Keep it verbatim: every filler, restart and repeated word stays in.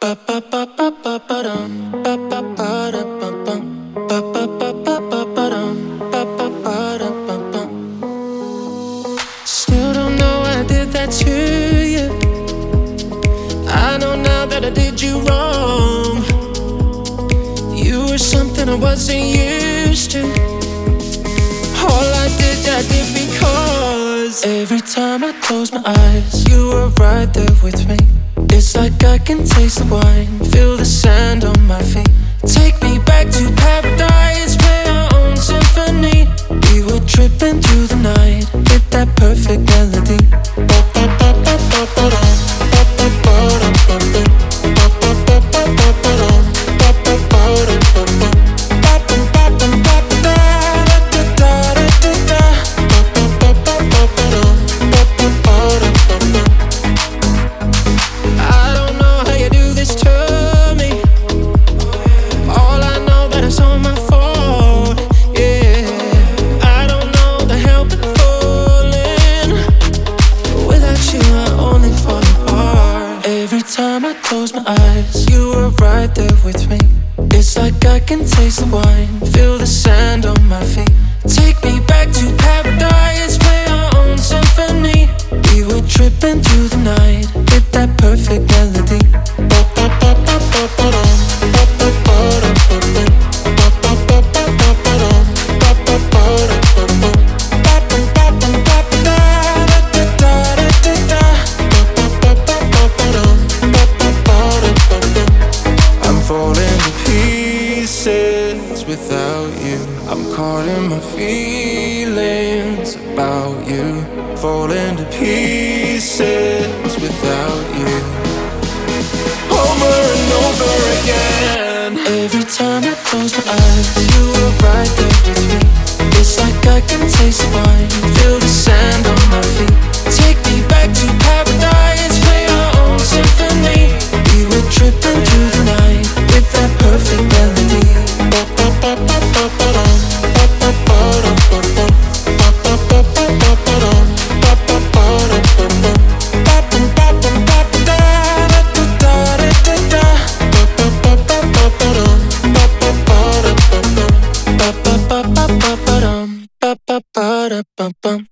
Still don't know I did that to you. I know now that I did you wrong. You were something I wasn't used to. All I did, I did because every time I close my eyes, you were right there with me. It's like I can taste the wine, feel the sand on my feet. Take me back to paradise, play our own symphony. We were tripping through the night with that perfect melody. Time I close my eyes, you were right there with me. It's like I can taste the wine, feel the sand on my feet. Take me back to paradise, play our own symphony. We were tripping through the night with that perfect melody. Without you, I'm caught in my feelings about you. Falling to pieces without you. Over and over again. Every time I close my eyes, you were right there with me. It's like I can taste the wine, feel the sand on my feet. Take me back to paradise, play our own symphony. We were tripping through the night with that perfect melody. Ba ba ba ba ba ba